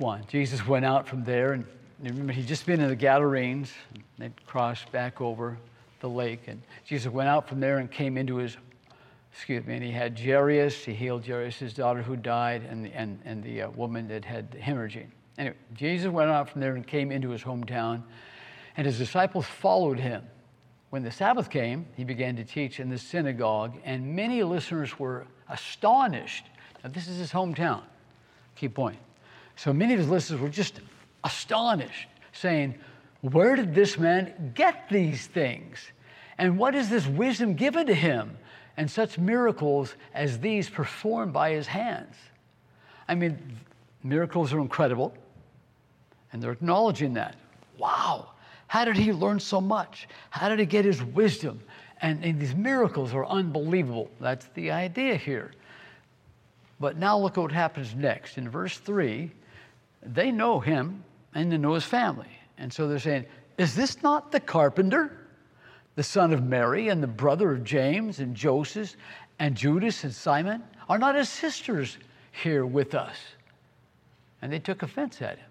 1. Jesus went out from there, and remember, he'd just been in the Gadarenes. They'd crossed back over the lake, and Jesus went out from there and came into his, and he had Jairus. He healed Jairus, his daughter who died, and the woman that had hemorrhaging. Anyway, Jesus went out from there and came into his hometown, and his disciples followed him. When the Sabbath came, he began to teach in the synagogue, and many listeners were astonished. Now, this is his hometown. Key point. So many of his listeners were just astonished, saying, where did this man get these things? And what is this wisdom given to him? And such miracles as these performed by his hands. I mean, miracles are incredible, and they're acknowledging that. Wow, how did he learn so much? How did he get his wisdom? And these miracles are unbelievable. That's the idea here. But now look at what happens next. In verse 3, they know him and they know his family. And so they're saying, is this not the carpenter, the son of Mary and the brother of James and Joseph and Judas and Simon? Are not his sisters here with us? And they took offense at him.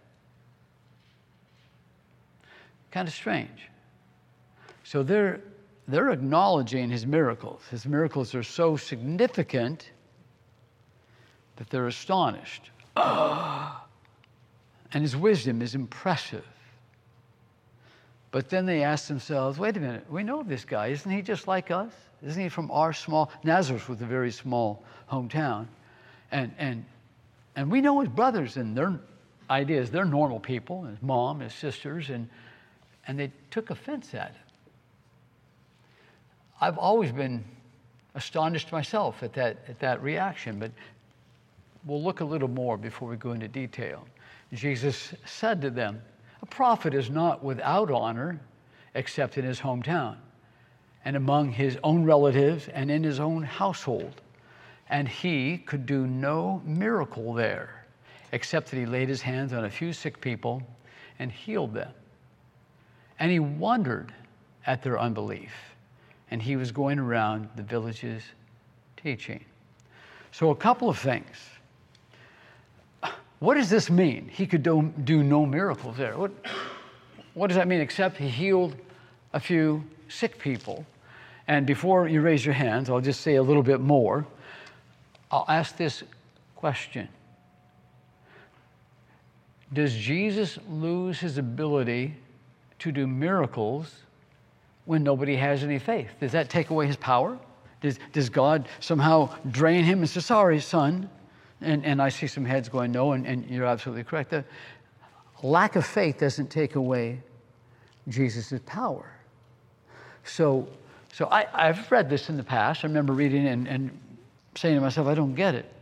Kind of strange. So they're acknowledging his miracles. His miracles are so significant that they're astonished. And his wisdom is impressive. But then they ask themselves, wait a minute, we know this guy. Isn't he just like us? Isn't he from our small, Nazareth was a very small hometown. And we know his brothers and their ideas. They're normal people, his mom, his sisters, and they took offense at it. I've always been astonished myself at that reaction, but we'll look a little more before we go into detail. Jesus said to them, a prophet is not without honor except in his hometown and among his own relatives and in his own household. And he could do no miracle there except that he laid his hands on a few sick people and healed them. And he wondered at their unbelief. And he was going around the villages teaching. So a couple of things. What does this mean? He could do no miracles there. What does that mean except he healed a few sick people? And before you raise your hands, I'll just say a little bit more. I'll ask this question. Does Jesus lose his ability to do miracles when nobody has any faith? Does that take away his power? Does God somehow drain him and say, sorry, son? And I see some heads going, no, and you're absolutely correct. The lack of faith doesn't take away Jesus' power. So I've read this in the past. I remember reading and saying to myself, I don't get it.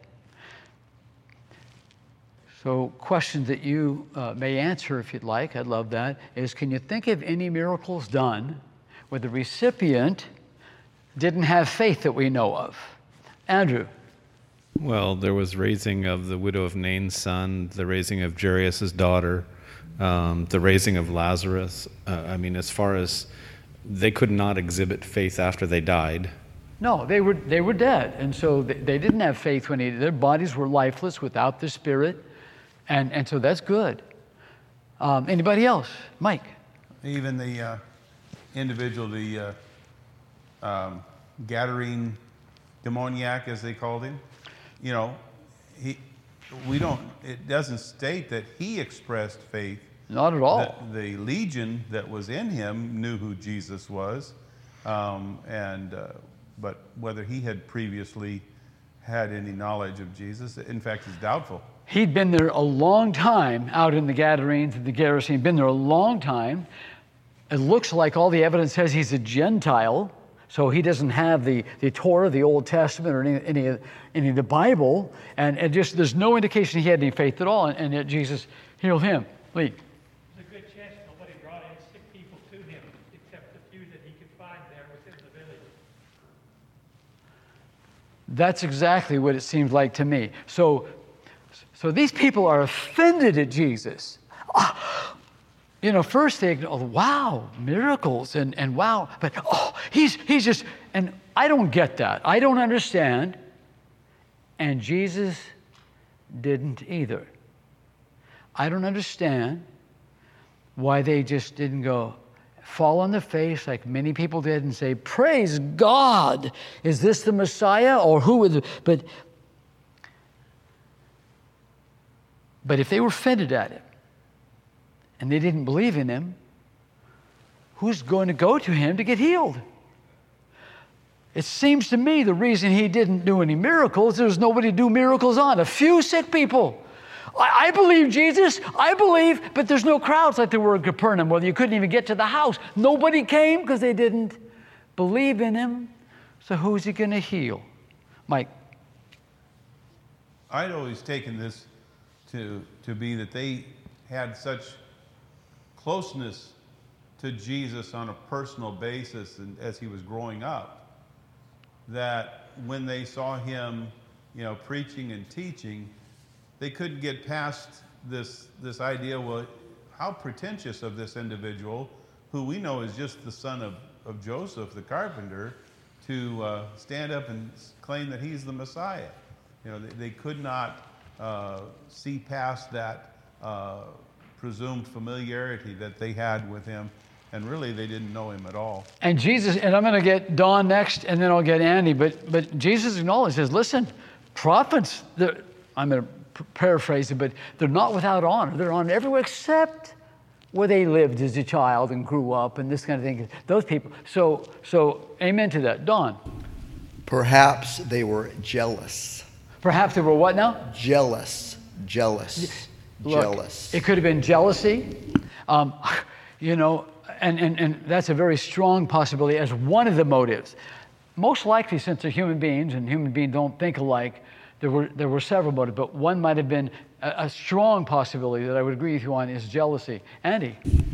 So questions that you may answer if you'd like, I'd love that, is can you think of any miracles done where the recipient didn't have faith that we know of? Andrew. Well, there was raising of the widow of Nain's son, the raising of Jairus' daughter, the raising of Lazarus. As far as they could not exhibit faith after they died. No, they were dead. And so they didn't have faith when their bodies were lifeless without the Spirit. And so that's good. Anybody else? Mike? Even the individual, the Gadarene demoniac, as they called him, it doesn't state that he expressed faith. Not at all. The legion that was in him knew who Jesus was, but whether he had previously had any knowledge of Jesus, in fact, is doubtful. He'd been there a long time out in the Gadarenes and the Gerasenes, been there a long time. It looks like all the evidence says he's a Gentile, so he doesn't have the Torah, the Old Testament, or any of the Bible, and just there's no indication he had any faith at all, and yet Jesus healed him. Lee. There's a good chance nobody brought any sick people to him except the few that he could find there within the village. That's exactly what it seems like to me. So these people are offended at Jesus. First they go, wow, miracles and wow, but he's just, and I don't get that. I don't understand. And Jesus didn't either. I don't understand why they just didn't go fall on their face like many people did and say, praise God, is this the Messiah or who would, but if they were offended at him and they didn't believe in him, who's going to go to him to get healed? It seems to me the reason he didn't do any miracles, there was nobody to do miracles on. A few sick people. I believe Jesus, I believe, but there's no crowds like there were in Capernaum, where you couldn't even get to the house. Nobody came because they didn't believe in him. So who's he going to heal? Mike. I'd always taken this to be that they had such closeness to Jesus on a personal basis and as he was growing up, that when they saw him, preaching and teaching, they couldn't get past this idea, well, how pretentious of this individual, who we know is just the son of Joseph, the carpenter, to stand up and claim that he's the Messiah. They could not see past that presumed familiarity that they had with him, and really they didn't know him at all. And Jesus, and I'm going to get Don next, and then I'll get Andy, but Jesus acknowledges, says, listen, prophets, I'm going to paraphrase it, but they're not without honor. They're honored everywhere except where they lived as a child and grew up and this kind of thing. Those people. So amen to that. Don. Perhaps they were jealous. Perhaps they were what now? Jealous. Look, it could have been jealousy, and that's a very strong possibility as one of the motives. Most likely, since they're human beings and human beings don't think alike, there were several motives, but one might have been a strong possibility that I would agree with you on is jealousy. Andy?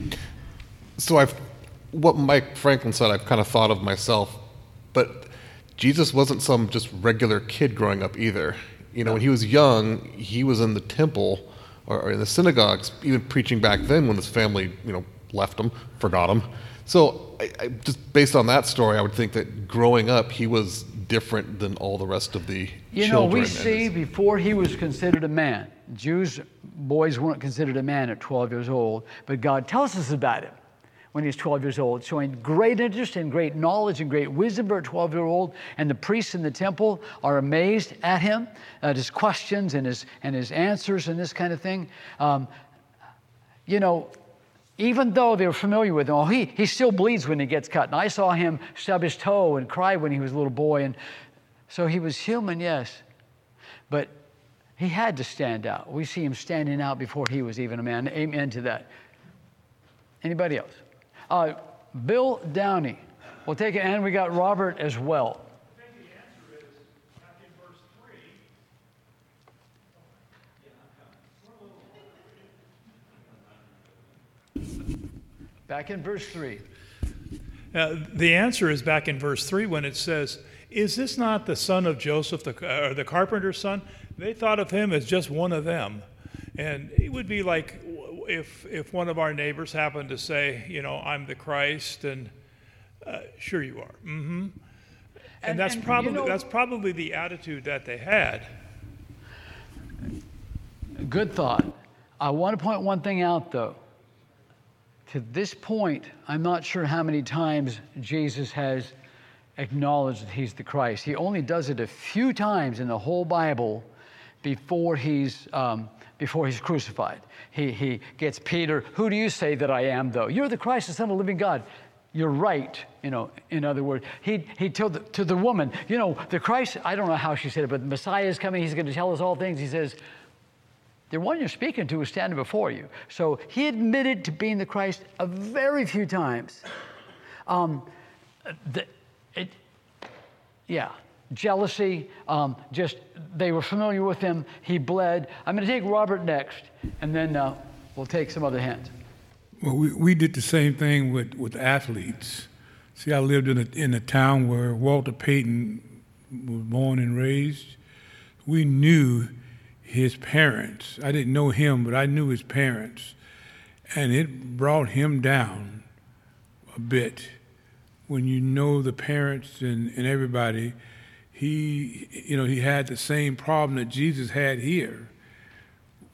So what Mike Franklin said, I've kind of thought of myself, but Jesus wasn't some just regular kid growing up either. When he was young, he was in the temple or in the synagogues, even preaching back then when his family, left him, forgot him. So I just based on that story, I would think that growing up, he was different than all the rest of the children. We see before he was considered a man, boys weren't considered a man at 12 years old, but God tells us about him when he's 12 years old, showing great interest and great knowledge and great wisdom for a 12-year-old, and the priests in the temple are amazed at him, at his questions and his answers and this kind of thing. Even though they were familiar with him, he still bleeds when he gets cut. And I saw him stub his toe and cry when he was a little boy. And so he was human, yes. But he had to stand out. We see him standing out before he was even a man. Amen to that. Anybody else? Bill Downey. We'll take it. And we got Robert as well. I think the answer is back in verse 3. Back in verse 3. The answer is back in verse 3 when it says, is this not the son of Joseph, the carpenter's son? They thought of him as just one of them. And it would be like if one of our neighbors happened to say, I'm the Christ, and sure you are. Mm-hmm. And that's probably the attitude that they had. Good thought. I want to point one thing out, though. To this point, I'm not sure how many times Jesus has acknowledged that he's the Christ. He only does it a few times in the whole Bible before he's crucified. He gets Peter, who do you say that I am, though? You're the Christ, the Son of the living God. You're right, in other words. He told to the woman, the Christ, I don't know how she said it, but the Messiah is coming, he's going to tell us all things. He says, the one you're speaking to is standing before you. So he admitted to being the Christ a very few times. Jealousy, they were familiar with him. He bled. I'm going to take Robert next, and then we'll take some other hands. Well, we did the same thing with athletes. See, I lived in a town where Walter Payton was born and raised. We knew his parents. I didn't know him, but I knew his parents. And it brought him down a bit. When you know the parents and everybody, he had the same problem that Jesus had here.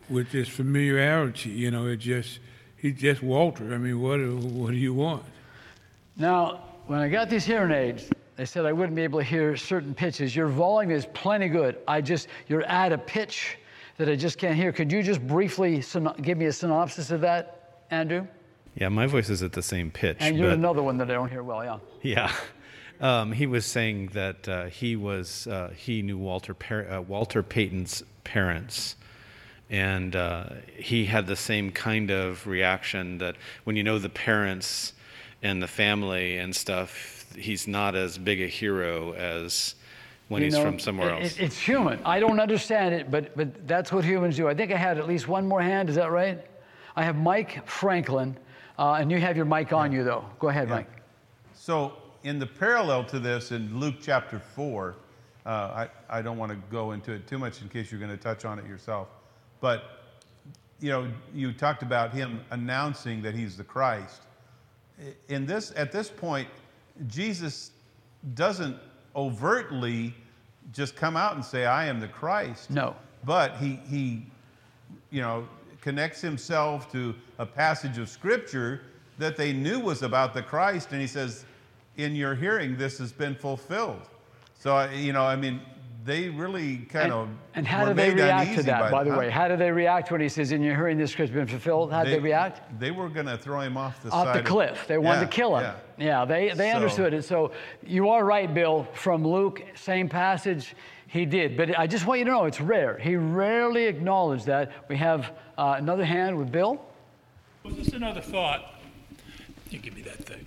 with this familiarity. You know, he's just Walter. I mean, what do you want? Now, when I got these hearing aids, they said I wouldn't be able to hear certain pitches. Your volume is plenty good. You're at a pitch that I just can't hear. Could you just briefly give me a synopsis of that, Andrew? Yeah, my voice is at the same pitch. And you're but another one that I don't hear well, yeah. Yeah. He was saying that he knew Walter Payton's parents, and he had the same kind of reaction that when you know the parents and the family and stuff, he's not as big a hero as when he's from somewhere else. It's human. I don't understand it, but that's what humans do. I think I had at least one more hand. Is that right? I have Mike Franklin, and you have your mic on you, though. Go ahead, Mike. So in the parallel to this, in Luke chapter 4, I don't want to go into it too much in case you're going to touch on it yourself, but you talked about him announcing that he's the Christ. At this point, Jesus doesn't overtly just come out and say, I am the Christ. No. But he connects himself to a passage of Scripture that they knew was about the Christ, and he says, in your hearing, this has been fulfilled. So, they really kind of And how do they react to that, by the way? How do they react when he says, in your hearing, this has been fulfilled? How do they react? They were going to throw him off the Off the cliff. They wanted to kill him. Yeah, they understood it. So you are right, Bill. From Luke, same passage, he did. But I just want you to know, it's rare. He rarely acknowledged that. We have another hand with Bill. Well, just another thought. You give me that thing.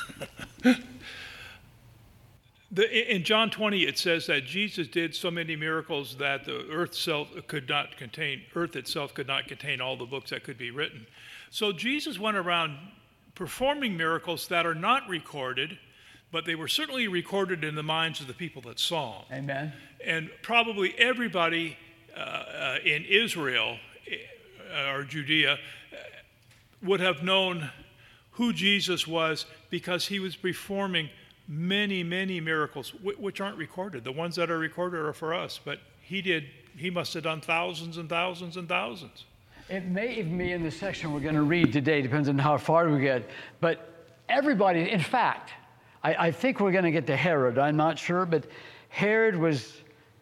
In John 20, it says that Jesus did so many miracles that the earth itself could not contain all the books that could be written. So Jesus went around performing miracles that are not recorded, but they were certainly recorded in the minds of the people that saw him. Amen. And probably everybody in Israel or Judea would have known who Jesus was because he was performing many, many miracles, which aren't recorded. The ones that are recorded are for us, but he must have done thousands and thousands and thousands. It may even be in the section we're going to read today, depends on how far we get. But everybody, in fact, I think we're going to get to Herod. I'm not sure, but Herod was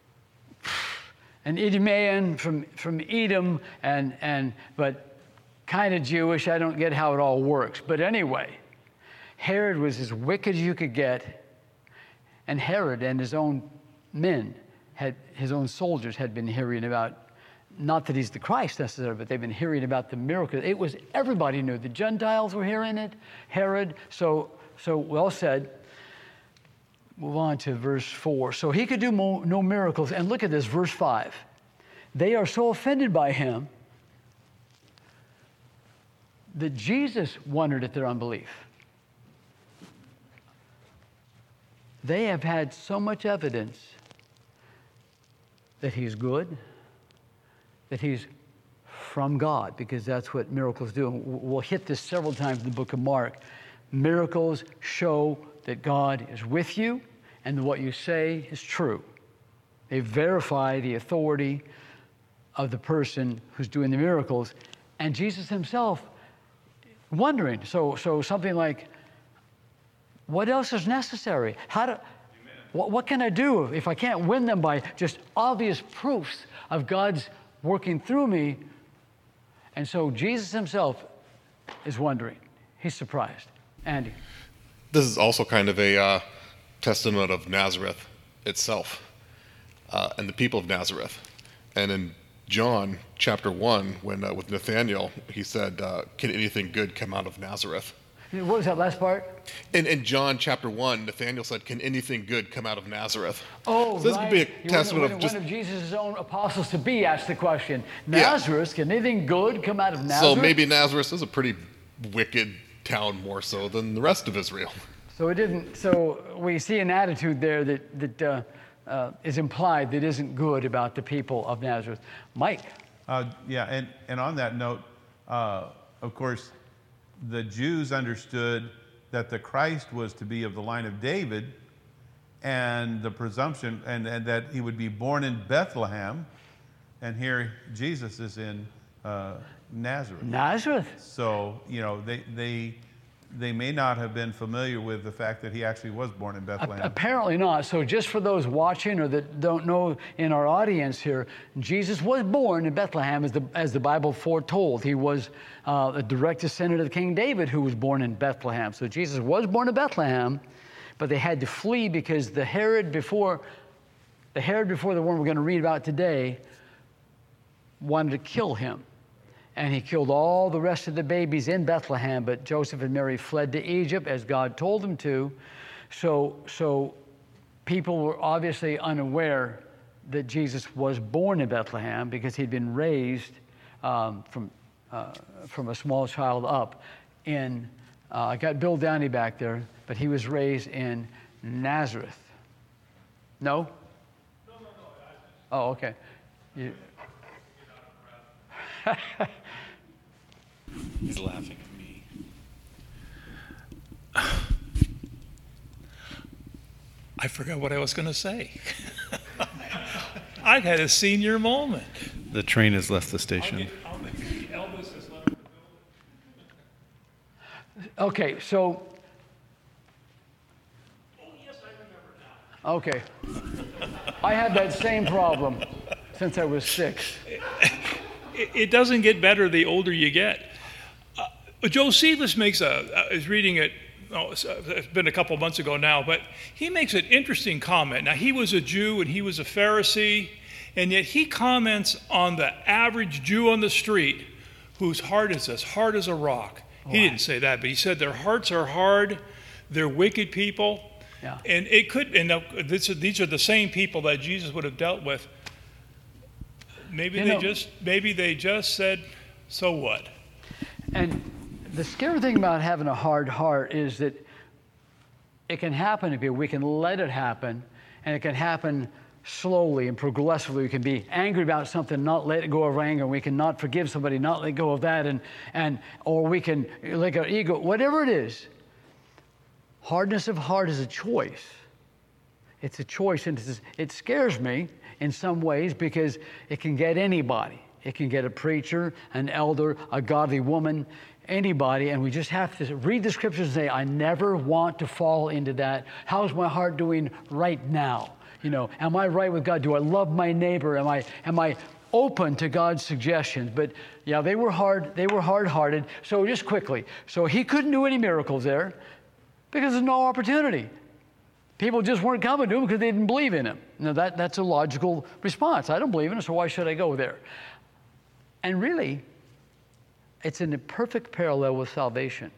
an Idumean from Edom, but kind of Jewish. I don't get how it all works. But anyway, Herod was as wicked as you could get, and Herod and his own men, his own soldiers had been hearing about, not that he's the Christ necessarily, but they've been hearing about the miracles. It was, everybody knew. The Gentiles were hearing it, Herod. So well said. Move on to verse 4. So he could do no miracles. And look at this, verse 5. They are so offended by him that Jesus wondered at their unbelief. They have had so much evidence that he's good, that he's from God, because that's what miracles do. And we'll hit this several times in the book of Mark. Miracles show that God is with you and that what you say is true. They verify the authority of the person who's doing the miracles. And Jesus himself wondering, so something like, what else is necessary? What can I do if I can't win them by just obvious proofs of God's working through me? And so Jesus himself is wondering. He's surprised. Andy. This is also kind of a testament of Nazareth itself and the people of Nazareth. And in John chapter 1, when with Nathanael, he said, can anything good come out of Nazareth? What was that last part? In John chapter 1, Nathanael said, can anything good come out of Nazareth? Oh, so this right. could be a testament of just... One of Jesus' own apostles to be asked the question, Nazareth, can anything good come out of Nazareth? So maybe Nazareth is a pretty wicked town more so than the rest of Israel. So we see an attitude there that is implied that isn't good about the people of Nazareth. Mike? And on that note, of course, the Jews understood that the Christ was to be of the line of David, and the presumption, and that he would be born in Bethlehem. And here Jesus is in Nazareth. Nazareth. So, they may not have been familiar with the fact that he actually was born in Bethlehem. Apparently not. So just for those watching or that don't know in our audience here, Jesus was born in Bethlehem as the Bible foretold. He was a direct descendant of King David who was born in Bethlehem. So Jesus was born in Bethlehem, but they had to flee because the Herod before the one we're going to read about today wanted to kill him. And he killed all the rest of the babies in Bethlehem, but Joseph and Mary fled to Egypt as God told them to. So people were obviously unaware that Jesus was born in Bethlehem because he'd been raised from a small child up in, I got Bill Downey back there, but he was raised in Nazareth. No? No. Oh, okay. He's laughing at me. I forgot what I was going to say. I had a senior moment. The train has left the station. Elvis has left the building. Okay, so. Oh, yes, I remember now. Okay. I had that same problem since I was 6. It doesn't get better the older you get. Josephus is reading it, it's been a couple months ago now, but he makes an interesting comment. Now, he was a Jew and he was a Pharisee, and yet he comments on the average Jew on the street whose heart is as hard as a rock. He didn't say that, but he said their hearts are hard, they're wicked people, Yeah. and these are the same people that Jesus would have dealt with. Maybe they just said, so what? And the scary thing about having a hard heart is that it can happen to people. We can let it happen, and it can happen slowly and progressively. We can be angry about something, not let go of anger. We can not forgive somebody, not let go of that, or we can let our ego, whatever it is. Hardness of heart is a choice. It's a choice, and it scares me in some ways because it can get anybody. It can get a preacher, an elder, a godly woman, anybody, and we just have to read the scriptures and say, I never want to fall into that. How's my heart doing right now? Am I right with God? Do I love my neighbor? Am I open to God's suggestions? But yeah, they were hard-hearted. So just quickly, so he couldn't do any miracles there because there's no opportunity. People just weren't coming to him because they didn't believe in him. Now that's a logical response. I don't believe in him, so why should I go there? And really, it's in a perfect parallel with salvation.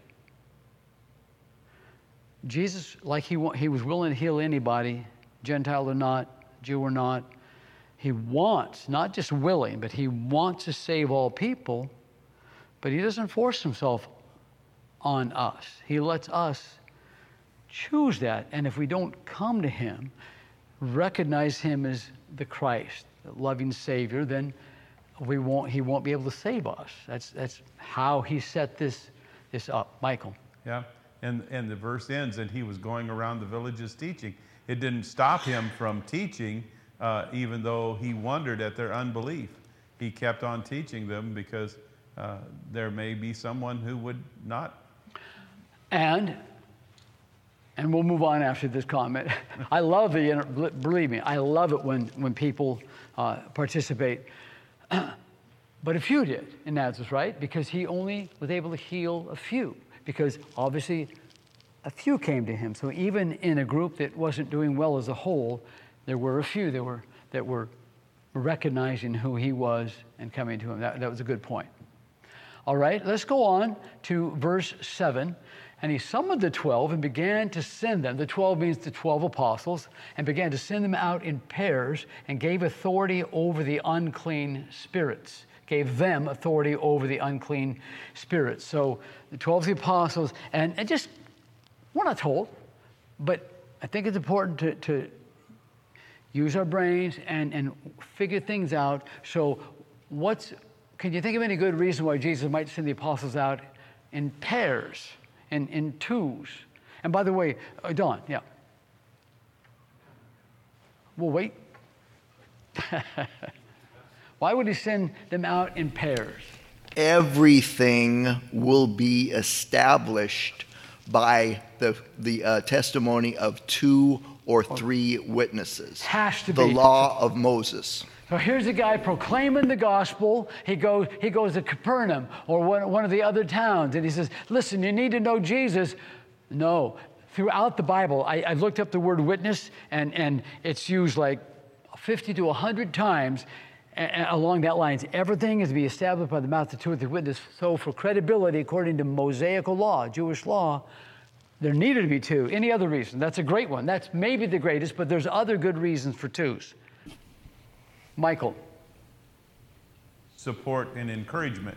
Jesus, like he was willing to heal anybody, Gentile or not, Jew or not. He wants, not just willing, but he wants to save all people, but he doesn't force himself on us. He lets us choose that. And if we don't come to him, recognize him as the Christ, the loving Savior, then he won't be able to save us. That's how he set this up. Michael. Yeah, and the verse ends, and he was going around the villages teaching. It didn't stop him from teaching, even though he wondered at their unbelief. He kept on teaching them because there may be someone who would not. And we'll move on after this comment. I love believe me, I love it when people participate. But a few did in Nazareth, right? Because he only was able to heal a few. Because obviously a few came to him. So even in a group that wasn't doing well as a whole, there were a few that were recognizing who he was and coming to him. That was a good point. All right, let's go on to verse 7. And he summoned the 12 and began to send them. The 12 means the 12 apostles, and began to send them out in pairs and gave authority over the unclean spirits. Gave them authority over the unclean spirits. So the 12 of the apostles, and just, we're not told, but I think it's important to use our brains and figure things out. So can you think of any good reason why Jesus might send the apostles out in pairs? In twos. And by the way, Don, yeah. We'll wait. Why would he send them out in pairs? everything will be established by the testimony of 2 or 3 witnesses. Has to the be. law of Moses. So here's a guy proclaiming the gospel. He goes to Capernaum or one of the other towns, and he says, listen, you need to know Jesus. No. Throughout the Bible, I looked up the word witness, and it's used like 50 to 100 times along that lines. Everything is to be established by the mouth of 2 or 3 witnesses. So for credibility, according to Mosaical law, Jewish law, there needed to be 2. Any other reason? That's a great one. That's maybe the greatest, but there's other good reasons for 2s. Michael. Support and encouragement.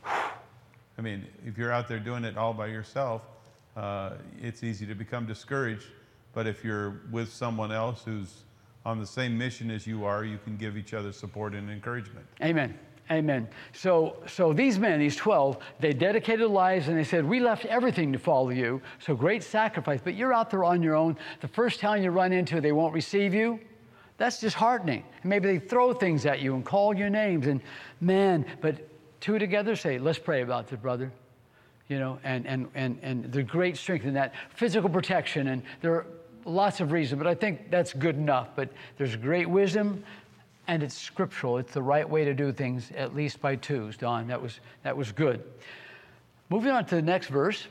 I mean, if you're out there doing it all by yourself, it's easy to become discouraged. But if you're with someone else who's on the same mission as you are, you can give each other support and encouragement. Amen. Amen. So these men, these 12, they dedicated lives and they said, we left everything to follow you. So great sacrifice, but you're out there on your own. The first town you run into, they won't receive you. That's disheartening. And maybe they throw things at you and call your names. And man, but 2 together say, let's pray about this, brother. You know, and there's great strength in that. Physical protection, and there are lots of reasons, but I think that's good enough. But there's great wisdom, and it's scriptural. It's the right way to do things, at least by 2s, Don. That was good. Moving on to the next verse,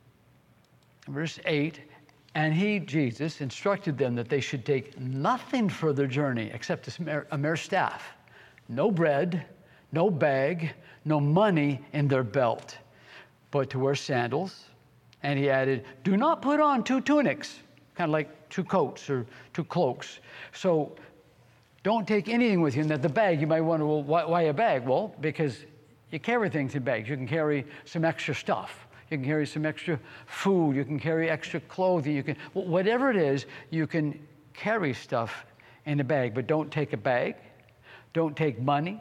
verse 8. And he, Jesus, instructed them that they should take nothing for their journey except a mere staff. No bread, no bag, no money in their belt, but to wear sandals. And he added, do not put on 2 tunics, kind of like 2 coats or 2 cloaks. So don't take anything with you. And that the bag, you might wonder, well, why a bag? Well, because you carry things in bags. You can carry some extra stuff. You can carry some extra food. You can carry extra clothing. You can, whatever it is, you can carry stuff in a bag, but don't take a bag. Don't take money.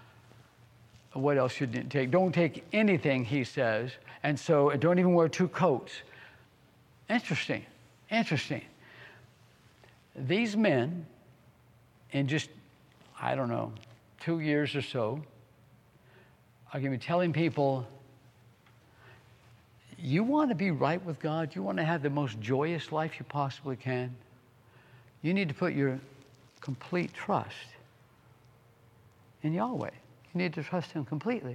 What else should you take? Don't take anything, he says. And so don't even wear 2 coats. Interesting. These men, in just, 2 years or so, are going to be telling people, you want to be right with God? You want to have the most joyous life you possibly can? You need to put your complete trust in Yahweh. You need to trust him completely.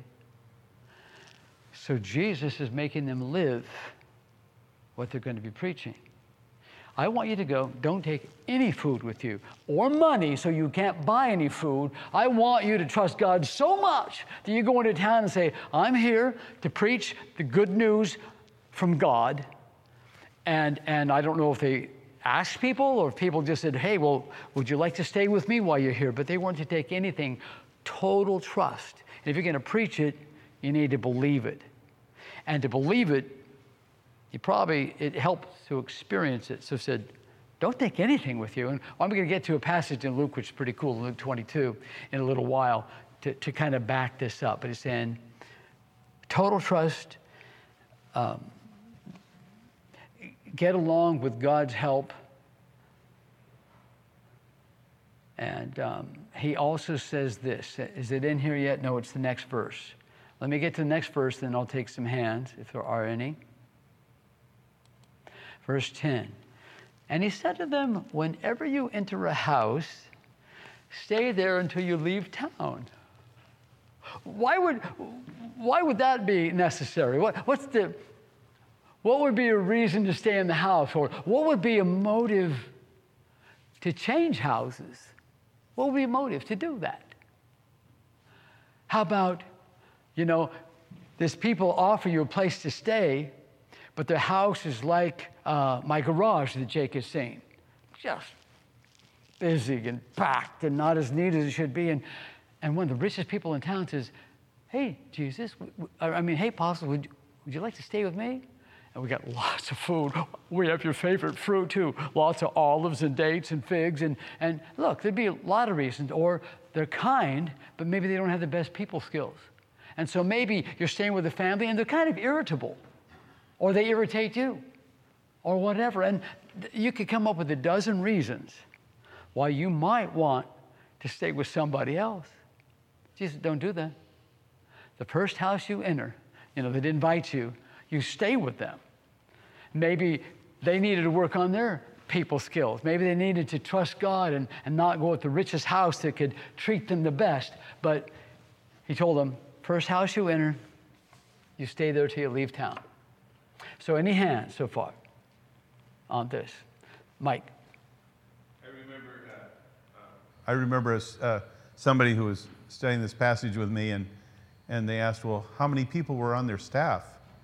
So Jesus is making them live what they're going to be preaching. I want you to go, don't take any food with you or money so you can't buy any food. I want you to trust God so much that you go into town and say, I'm here to preach the good news from God. And I don't know if they asked people or if people just said, hey, well, would you like to stay with me while you're here? But they weren't to take anything. Total trust. And if you're going to preach it, you need to believe it. And to believe it, it helps to experience it. So it said, don't take anything with you. And I'm going to get to a passage in Luke, which is pretty cool, Luke 22, in a little while, to kind of back this up. But it's saying, total trust, get along with God's help. And he also says this. Is it in here yet? No, it's the next verse. Let me get to the next verse, then I'll take some hands, if there are any. Verse 10. And he said to them, whenever you enter a house, stay there until you leave town. Why would that be necessary? What would be a reason to stay in the house? Or what would be a motive to change houses? What would be a motive to do that? How about, these people offer you a place to stay, but the house is like my garage that Jake has seen. Just busy and packed and not as neat as it should be. And one of the richest people in town says, hey, Jesus, hey, Apostle, would you like to stay with me? And we got lots of food. We have your favorite fruit too. Lots of olives and dates and figs. And look, there'd be a lot of reasons. Or they're kind, but maybe they don't have the best people skills. And so maybe you're staying with a family and they're kind of irritable. Or they irritate you. Or whatever. And you could come up with a dozen reasons why you might want to stay with somebody else. Jesus, don't do that. The first house you enter, that invites you, you stay with them. Maybe they needed to work on their people skills. Maybe they needed to trust God and not go with the richest house that could treat them the best. But he told them, first house you enter, you stay there till you leave town. So any hands so far on this? Mike. I remember somebody who was studying this passage with me, and they asked, well, how many people were on their staff?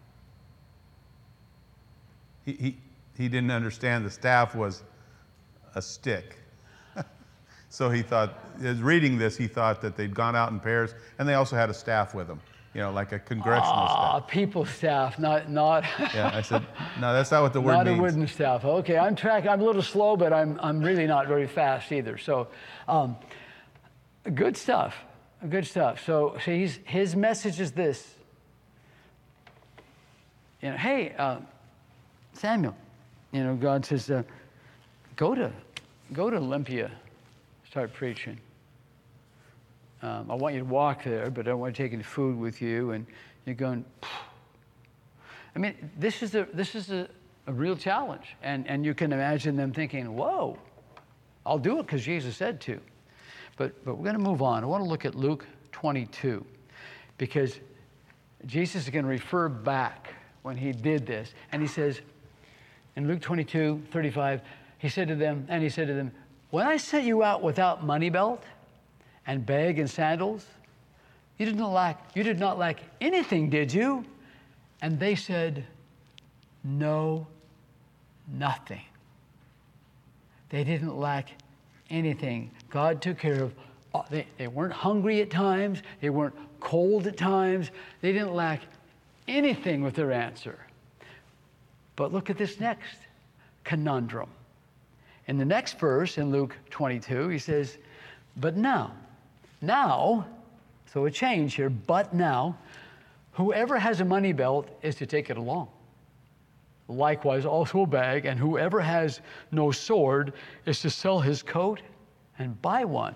He didn't understand the staff was a stick. So he thought, as reading this, he thought that they'd gone out in pairs, and they also had a staff with them, like a congressional staff. People staff, not. Yeah, I said, no, that's not what the word means. Not a wooden staff. Okay, I'm a little slow, but I'm really not very fast either. So, good stuff. Good stuff. So his message is this. Hey, Samuel, God says, go to Olympia, start preaching. I want you to walk there, but I don't want to take any food with you. And you're going, I mean, this is a real challenge. And you can imagine them thinking, whoa, I'll do it because Jesus said to. But we're going to move on. I want to look at Luke 22, because Jesus is going to refer back when he did this. And he says, in Luke 22:35, he said to them, when I sent you out without money belt and bag and sandals, you did not lack anything, did you? And they said, no, nothing. They didn't lack anything. God took care of, they weren't hungry at times, they weren't cold at times, they didn't lack anything with their answer. But look at this next conundrum. In the next verse, in Luke 22, he says, but now, so a change here, but now, whoever has a money belt is to take it along. Likewise, also a bag, and whoever has no sword is to sell his coat and buy one.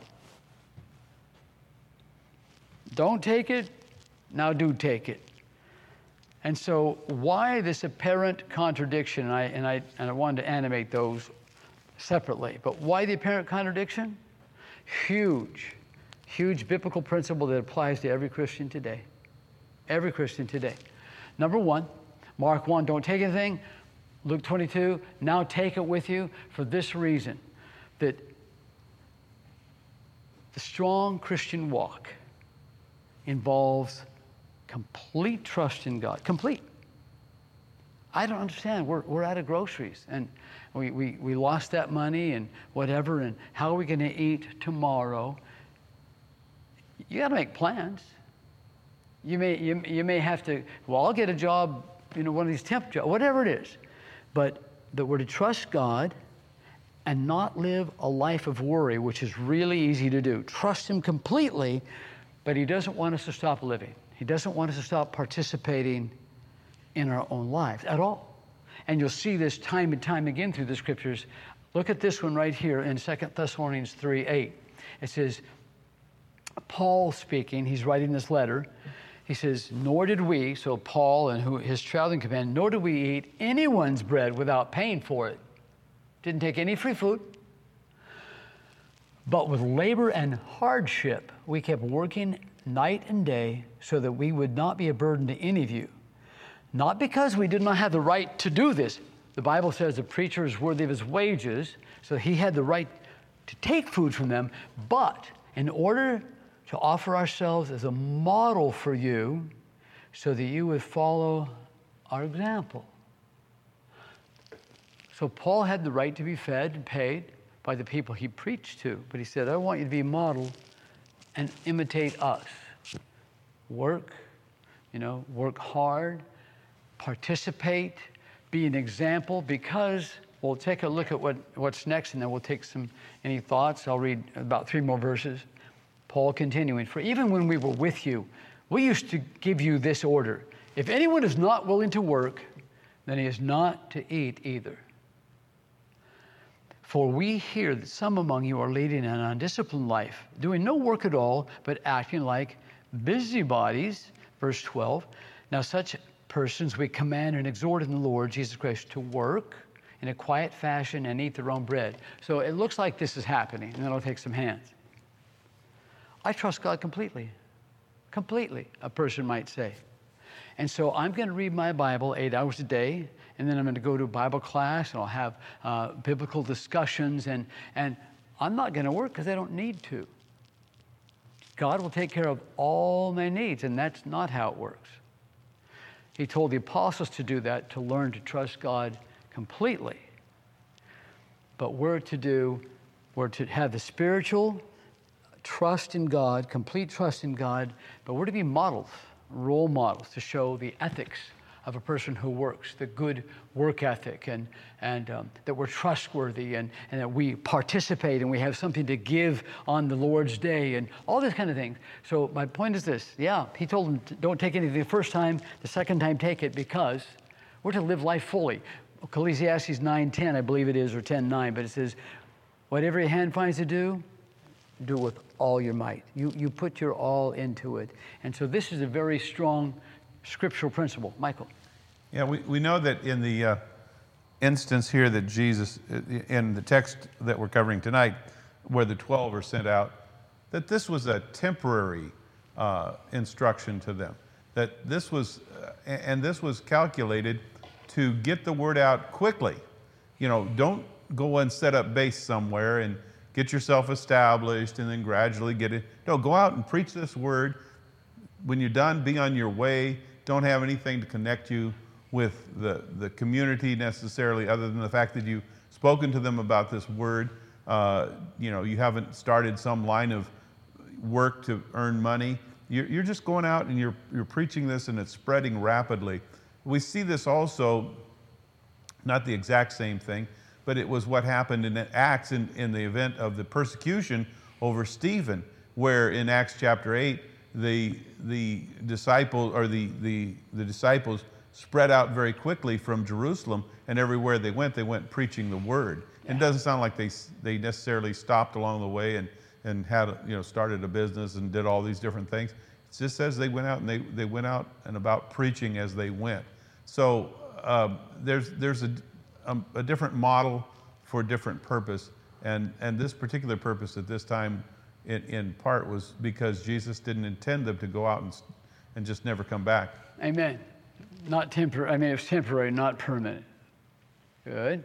Don't take it, now do take it. And so why this apparent contradiction? And I wanted to animate those separately. But why the apparent contradiction? Huge biblical principle that applies to every Christian today. Every Christian today. Number one, Mark 1, don't take anything. Luke 22, now take it with you for this reason, that the strong Christian walk involves complete trust in God. Complete. I don't understand. We're out of groceries, and we lost that money and whatever, and how are we going to eat tomorrow? You got to make plans. You may have to, I'll get a job, one of these temp jobs, whatever it is. But that we're to trust God and not live a life of worry, which is really easy to do. Trust Him completely, but He doesn't want us to stop living. He doesn't want us to stop participating in our own lives at all. And you'll see this time and time again through the scriptures. Look at this one right here in 2 Thessalonians 3:8. It says, Paul speaking, he's writing this letter. He says, nor did we, so Paul and his traveling companion, nor did we eat anyone's bread without paying for it. Didn't take any free food. But with labor and hardship, we kept working night and day so that we would not be a burden to any of you. Not because we did not have the right to do this. The Bible says the preacher is worthy of his wages, so he had the right to take food from them, but in order to offer ourselves as a model for you so that you would follow our example. So Paul had the right to be fed and paid by the people he preached to, but he said, I want you to be a model and imitate us. Work, work hard, participate, be an example, because we'll take a look at what's next, and then we'll take any thoughts. I'll read about 3 more verses. Paul continuing, for even when we were with you, we used to give you this order. If anyone is not willing to work, then he is not to eat either. For we hear that some among you are leading an undisciplined life, doing no work at all, but acting like busybodies. Verse 12, now such persons we command and exhort in the Lord Jesus Christ to work in a quiet fashion and eat their own bread. So it looks like this is happening, and then I'll take some hands. I trust God completely. Completely, a person might say. And so I'm going to read my Bible 8 hours a day, and then I'm going to go to Bible class, and I'll have biblical discussions, and I'm not going to work because I don't need to. God will take care of all my needs, and that's not how it works. He told the apostles to do that, to learn to trust God completely. But we're to have the spiritual trust in God, complete trust in God, but we're to be models, role models, to show the ethics of a person who works, the good work ethic, and that we're trustworthy, and that we participate and we have something to give on the Lord's day, and all this kind of thing. So my point is this, he told them, don't take anything the first time, the second time take it, because we're to live life fully. Ecclesiastes 9:10, I believe it is, or 10:9, but it says, whatever your hand finds to do it with all your might. You put your all into it. And so this is a very strong scriptural principle. Michael. Yeah, we know that in the instance here that Jesus, in the text that we're covering tonight, where the 12 are sent out, that this was a temporary instruction to them. That this was, and this was calculated to get the word out quickly. You know, don't go and set up base somewhere and get yourself established and then gradually get it. No, go out and preach this word. When you're done, be on your way. Don't have anything to connect you with the community necessarily, other than the fact that you've spoken to them about this word. You haven't started some line of work to earn money. You're just going out and you're preaching this, and it's spreading rapidly. We see this also, not the exact same thing, but it was what happened in Acts in the event of the persecution over Stephen, where in Acts chapter 8, the disciples spread out very quickly from Jerusalem, and everywhere they went preaching the word. Yeah. And it doesn't sound like they necessarily stopped along the way and had started a business and did all these different things. It just says they went out and they went out and about preaching as they went. So there's a different model for a different purpose, and this particular purpose at this time in part was because Jesus didn't intend them to go out and just never come back. Amen. Not temporary. I mean, it was temporary, not permanent. Good.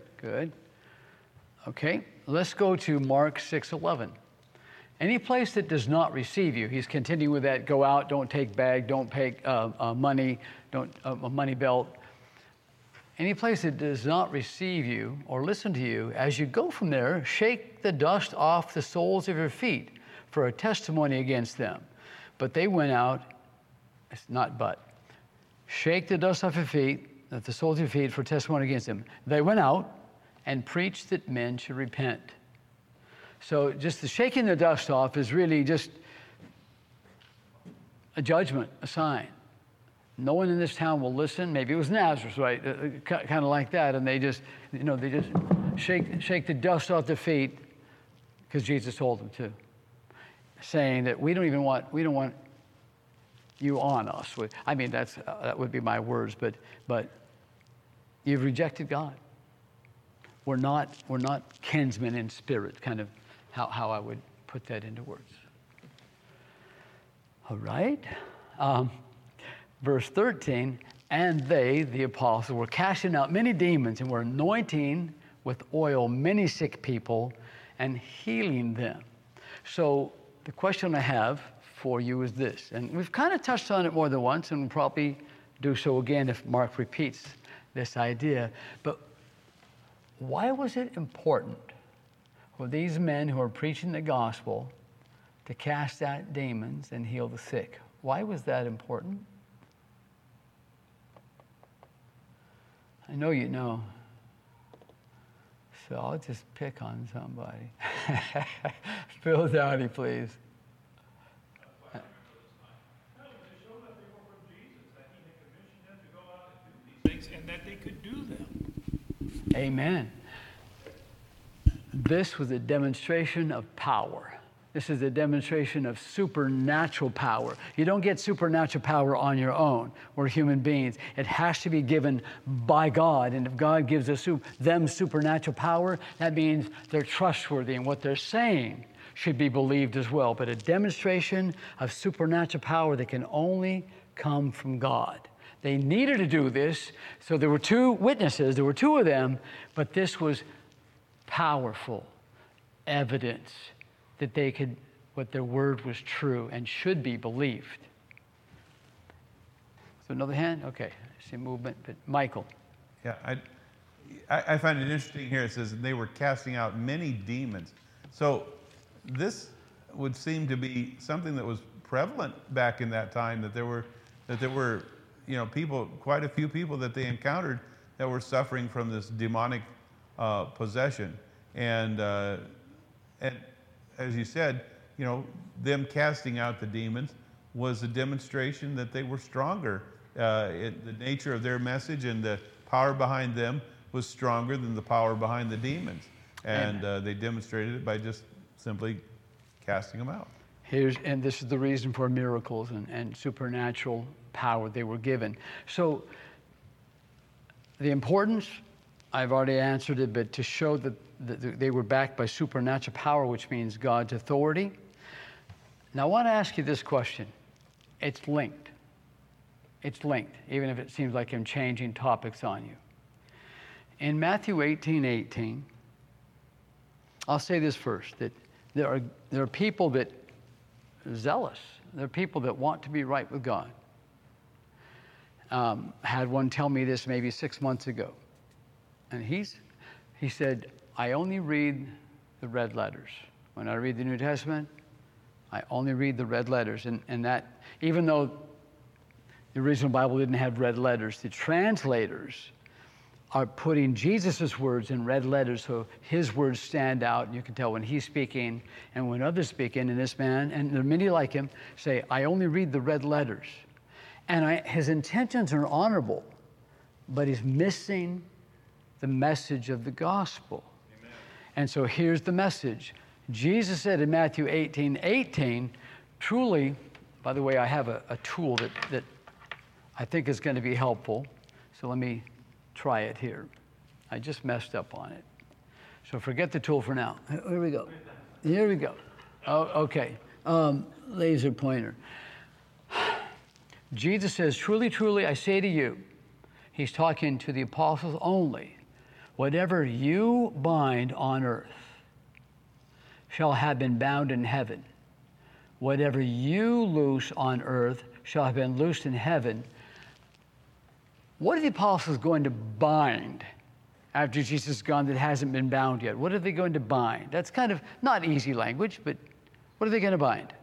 Okay, let's go to Mark 6:11. Any place that does not receive you, he's continuing with that, go out, don't take bag, don't take money, don't a money belt. Any place that does not receive you or listen to you, as you go from there, shake the dust off the soles of your feet for a testimony against them. But they went out, it's not but. Shake the dust off your feet, at the soles of your feet, for testimony against them. They went out and preached that men should repent. So just the shaking the dust off is really just a judgment, a sign. No one in this town will listen. Maybe it was Nazareth, right? Kind of like that. And they just shake the dust off their feet because Jesus told them to, saying that we don't want you on us. I mean, that would be my words, but you've rejected God. We're not kinsmen in spirit, kind of how I would put that into words. All right. Verse 13, and they, the apostles, were casting out many demons and were anointing with oil many sick people and healing them. So the question I have for you is this, and we've kind of touched on it more than once, and we'll probably do so again if Mark repeats this idea, but why was it important for these men who are preaching the gospel to cast out demons and heal the sick? Why was that important? I know you know. So I'll just pick on somebody. Phil Downey, please. And that they could do them. Amen. This was a demonstration of power. This is a demonstration of supernatural power. You don't get supernatural power on your own. We're human beings. It has to be given by God. And if God gives them supernatural power, that means they're trustworthy, and what they're saying should be believed as well. But a demonstration of supernatural power that can only come from God. They needed to do this, so there were two witnesses, there were two of them, but this was powerful evidence that they could, what their word was true and should be believed. So another hand? Okay, I see movement, but Michael. Yeah, I find it interesting here. It says they were casting out many demons. So this would seem to be something that was prevalent back in that time, that there were people, quite a few people that they encountered that were suffering from this demonic possession. And as you said, them casting out the demons was a demonstration that they were stronger. The nature of their message and the power behind them was stronger than the power behind the demons. And they demonstrated it by just simply casting them out. And this is the reason for miracles and supernatural power they were given. So the importance, I've already answered it, but to show that they were backed by supernatural power, which means God's authority. Now I want to ask you this question. It's linked. It's linked, even if it seems like I'm changing topics on you. In Matthew 18:18, I'll say this first, that there are people that are zealous. There are people that want to be right with God. Had one tell me this maybe 6 months ago. And he said, I only read the red letters. When I read the New Testament, I only read the red letters. And that, even though the original Bible didn't have red letters, the translators are putting Jesus' words in red letters so his words stand out. And you can tell when he's speaking and when others speaking. And this man, and there are many like him, say, I only read the red letters. And his intentions are honorable, but he's missing the message of the gospel. Amen. And so here's the message. Jesus said in Matthew 18:18, truly, by the way, I have a tool that I think is going to be helpful. So let me try it here. I just messed up on it. So forget the tool for now. Here we go. Here we go. Oh, okay. Laser pointer. Jesus says, truly, truly, I say to you, he's talking to the apostles only, whatever you bind on earth shall have been bound in heaven. Whatever you loose on earth shall have been loosed in heaven. What are the apostles going to bind after Jesus is gone that hasn't been bound yet? What are they going to bind? That's kind of not easy language, but what are they going to bind?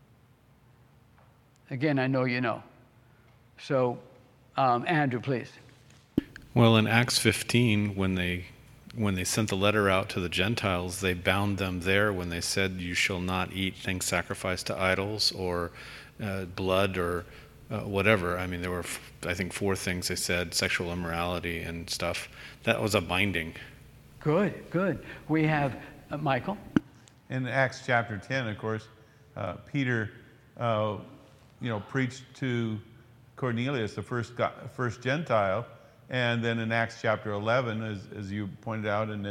Again, I know you know. So, Andrew, please. Well, in Acts 15, when they sent the letter out to the Gentiles, they bound them there when they said, you shall not eat things sacrificed to idols or blood or whatever. I mean, there were, I think, 4 things they said, sexual immorality and stuff. That was a binding. Good, good. We have Michael. In Acts chapter 10, of course, Peter, preached to Cornelius, the first Gentile, and then in Acts chapter 11, as you pointed out in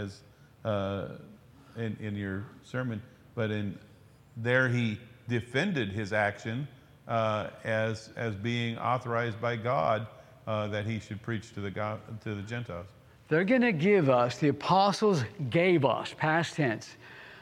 your sermon, but in there he defended his action as being authorized by God that he should preach to the Gentiles. They're going to give us, the apostles gave us, past tense,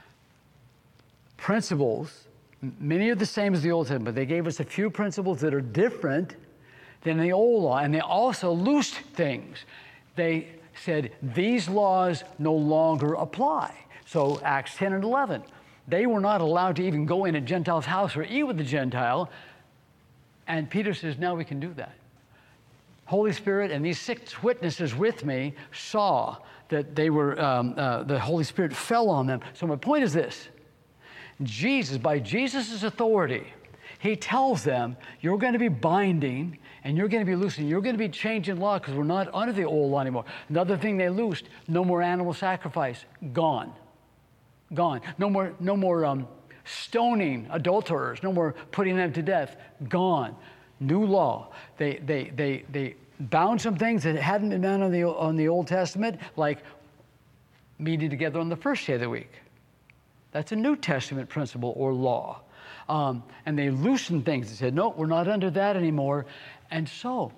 principles, many are the same as the Old Testament, but they gave us a few principles that are different than the old law, and they also loosed things. They said, these laws no longer apply. So Acts 10 and 11, they were not allowed to even go in a Gentile's house or eat with the Gentile, and Peter says, now we can do that. Holy Spirit and these 6 witnesses with me saw that they were, the Holy Spirit fell on them. So my point is this, Jesus, by Jesus' authority, he tells them, you're going to be binding and you're going to be loosing. You're going to be changing law because we're not under the old law anymore. Another thing they loosed, no more animal sacrifice. Gone. Gone. No more Stoning adulterers, no more putting them to death, gone. New law. They bound some things that hadn't been done on the Old Testament, like meeting together on the first day of the week. That's a New Testament principle or law. And they loosened things. They said, no, we're not under that anymore. And so,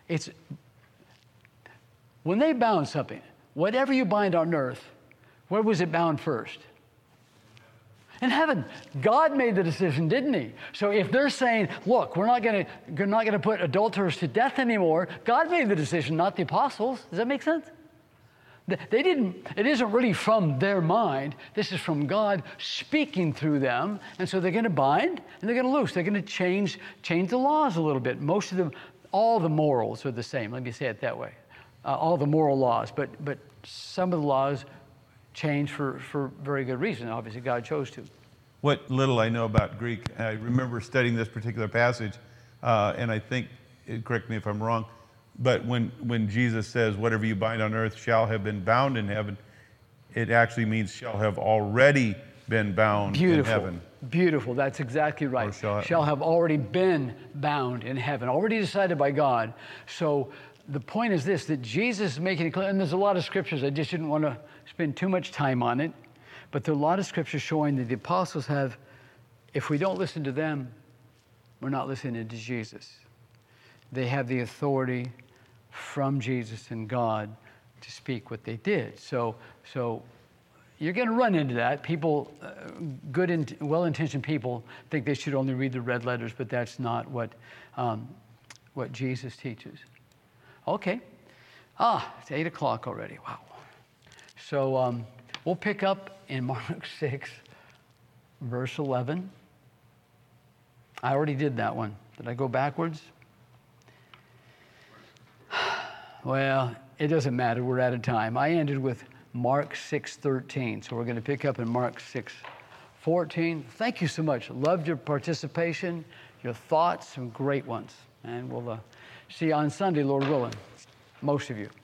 when they bound something, whatever you bind on earth, where was it bound first? In heaven. God made the decision, didn't he? So if they're saying, look, we're not going to put adulterers to death anymore, God made the decision, not the apostles. Does that make sense? It isn't really from their mind. This is from God speaking through them. And so they're going to bind and they're going to loose. They're going to change the laws a little bit. All the morals are the same. Let me say it that way. All the moral laws. But some of the laws change for very good reason. Obviously, God chose to. What little I know about Greek, I remember studying this particular passage, and I think, correct me if I'm wrong, but when Jesus says, whatever you bind on earth shall have been bound in heaven, it actually means shall have already been bound in heaven. Beautiful. That's exactly right. Shall have already been bound in heaven, already decided by God. So the point is this, that Jesus is making it clear, and there's a lot of scriptures, I just didn't want to spend too much time on it, but there are a lot of scriptures showing that the apostles have, if we don't listen to them, we're not listening to Jesus. They have the authority from Jesus and God to speak what they did. So you're going to run into that. People, good and well-intentioned people, think they should only read the red letters, but that's not what Jesus teaches. Okay. It's 8 o'clock already. Wow. So we'll pick up in Mark 6, verse 11. I already did that one. Did I go backwards? Well, it doesn't matter. We're out of time. I ended with Mark 6:13. So we're going to pick up in Mark 6:14. Thank you so much. Loved your participation, your thoughts, some great ones. And we'll see you on Sunday, Lord willing. Most of you.